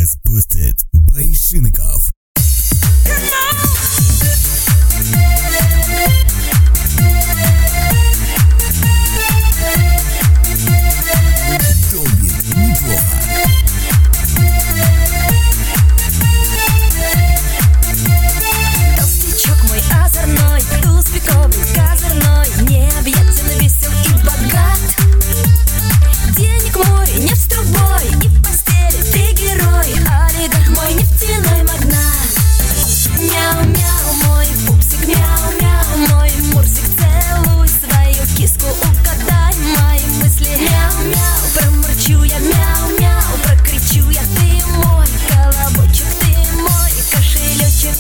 вас boosted by Шинников. Долбит неплохо. Толстячок мой озорной, туз пиковый, козырной, необъятен, весел и богат. Денег море, нефть трубой, и в постели ты герой, олигарх мой, нефтяной магнат. Мяу-мяу, мой пупсик, мяу-мяу, мой мурзик, целуй свою киску, угадай мои мысли. Мяу-мяу, промурчу я, мяу-мяу, прокричу я, ты мой колобочек, ты мой кошелечек.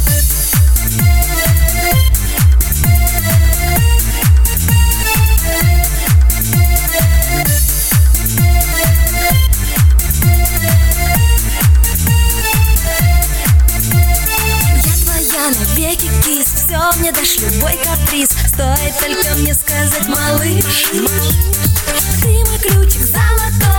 Навеки кис, все мне дашь, любой каприз. Стоит только мне сказать, малыш, ты мой ключик золотой.